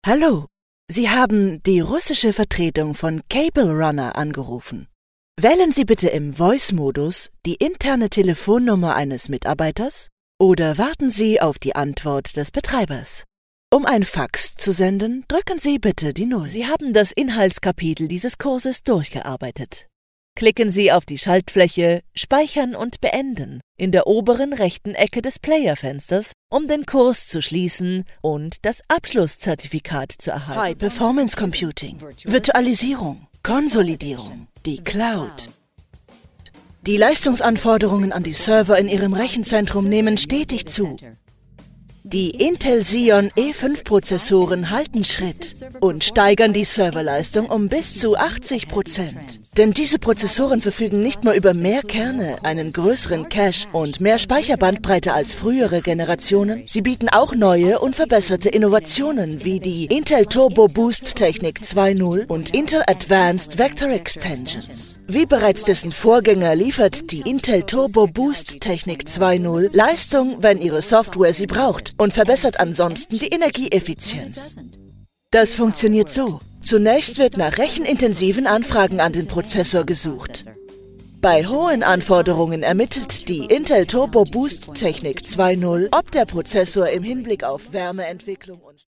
Hallo, Sie haben die russische Vertretung von Cable Runner angerufen. Wählen Sie bitte im Voice-Modus die interne Telefonnummer eines Mitarbeiters oder warten Sie auf die Antwort des Betreibers. Um ein Fax zu senden, drücken Sie bitte die 0. Sie haben das Inhaltskapitel dieses Kurses durchgearbeitet. Klicken Sie auf die Schaltfläche Speichern und Beenden in der oberen rechten Ecke des Player-Fensters, um den Kurs zu schließen und das Abschlusszertifikat zu erhalten. High Performance Computing, Virtualisierung, Konsolidierung, die Cloud. Die Leistungsanforderungen an die Server in Ihrem Rechenzentrum nehmen stetig zu. Die Intel Xeon E5-Prozessoren halten Schritt und steigern die Serverleistung um bis zu 80%. Denn diese Prozessoren verfügen nicht nur über mehr Kerne, einen größeren Cache und mehr Speicherbandbreite als frühere Generationen, sie bieten auch neue und verbesserte Innovationen wie die Intel Turbo Boost Technik 2.0 und Intel Advanced Vector Extensions. Wie bereits dessen Vorgänger liefert die Intel Turbo Boost Technik 2.0 Leistung, wenn Ihre Software sie braucht, und verbessert ansonsten die Energieeffizienz. Das funktioniert so. Zunächst wird nach rechenintensiven Anfragen an den Prozessor gesucht. Bei hohen Anforderungen ermittelt die Intel Turbo Boost Technik 2.0, ob der Prozessor im Hinblick auf Wärmeentwicklung und